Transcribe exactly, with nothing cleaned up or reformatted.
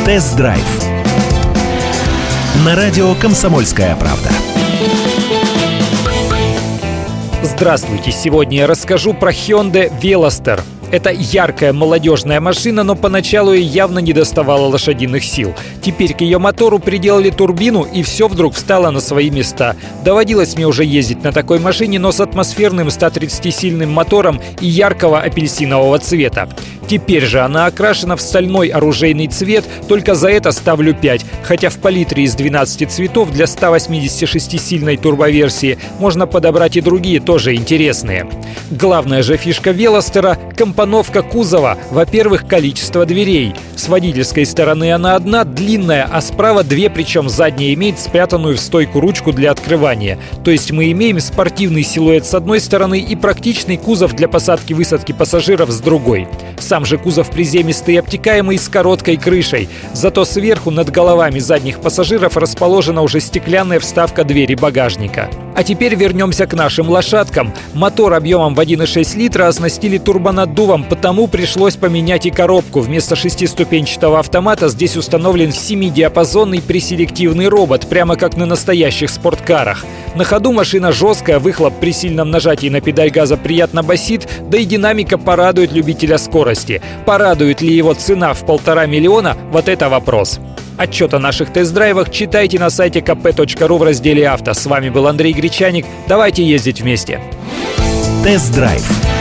Тест-драйв на радио «Комсомольская правда». Здравствуйте! Сегодня я расскажу про Hyundai Veloster. Это яркая молодежная машина, но поначалу ей явно не доставало лошадиных сил. Теперь к ее мотору приделали турбину, и все вдруг встало на свои места. Доводилось мне уже ездить на такой машине, но с атмосферным ста тридцатисильным мотором и яркого апельсинового цвета. Теперь же она окрашена в стальной оружейный цвет, только за это ставлю пять, хотя в палитре из двенадцати цветов для ста восьмидесятишестисильной турбоверсии можно подобрать и другие, тоже интересные. Главная же фишка Велостера – компоновка кузова. Во-первых, количество дверей. С водительской стороны она одна, длинная, а справа две, причем задняя имеет спрятанную в стойку ручку для открывания. То есть мы имеем спортивный силуэт с одной стороны и практичный кузов для посадки-высадки пассажиров с другой. Сам же кузов приземистый и обтекаемый с короткой крышей. Зато сверху над головами задних пассажиров расположена уже стеклянная вставка двери багажника. А теперь вернемся к нашим лошадкам. Мотор объемом в один и шесть литра оснастили турбонаддувом, потому пришлось поменять и коробку. Вместо шестиступенчатого автомата здесь установлен семидиапазонный преселективный робот, прямо как на настоящих спорткарах. На ходу машина жесткая, выхлоп при сильном нажатии на педаль газа приятно басит, да и динамика порадует любителя скорости. Порадует ли его цена в полтора миллиона – вот это вопрос. Отчет о наших тест-драйвах читайте на сайте ка пэ точка ру в разделе «Авто». С вами был Андрей Гречаник. Давайте ездить вместе. Тест-драйв